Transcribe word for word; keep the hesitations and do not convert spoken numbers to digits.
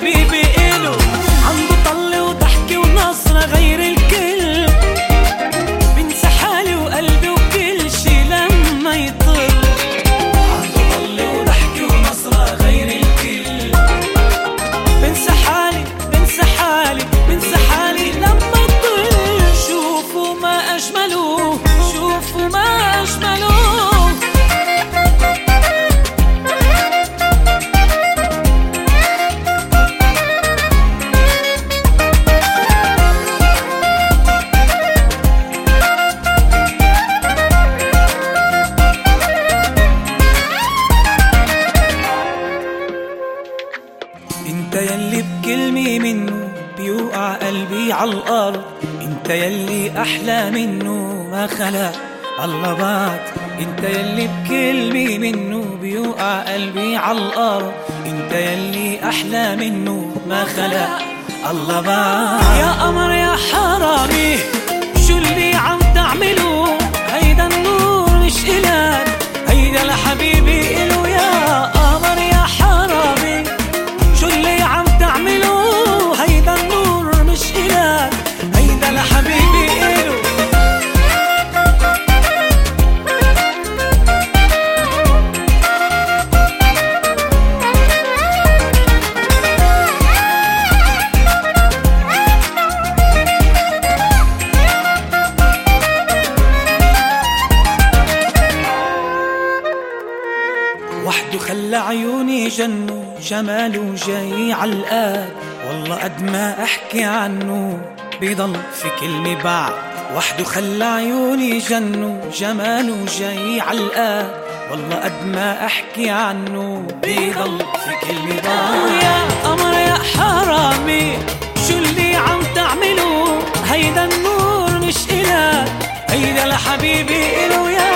حبيبي إله عنده طل وضحك ونصرة غير الكل، بنسى حالي وقلبي وكل شي لما يطل. عنده طل وضحك ونصرة غير الكل، بنسى حالي بنسى حالي بنسى حالي لما يطل. شوفوا ما أجمله شوفوا ما أجمله. انت يلي بكلمة منه بيوقع قلبي عالأرض، انت يلي احلى منه ما خلق الله بعد. انت يلي بكلمة منه بيوقع قلبي عالأرض، انت يلي احلى منه ما خلق الله بعد. يا قمر يا حرامي شو اللي عم تعملوا؟ هيدا النور مش إلك، هيدا لحبيبي إلو. يا قمر يا حرامي شو اللي عم تعملوا؟ هيدا النور مش إلك، هيدا لحبيبي إلو. وحده خلى عيوني جنوا، جماله جاي عالقاد، والله قد ما احكي عنه بيضل في كلمة بعد. وحده خلى عيوني جنوا، جماله جاي عالقاد، والله قد ما احكي عنه بيضل في كلمة بعد. يا قمر يا حرامي شو اللي عم تعملوا؟ هيدا النور مش إلك، هيدا لحبيبي إلو. يا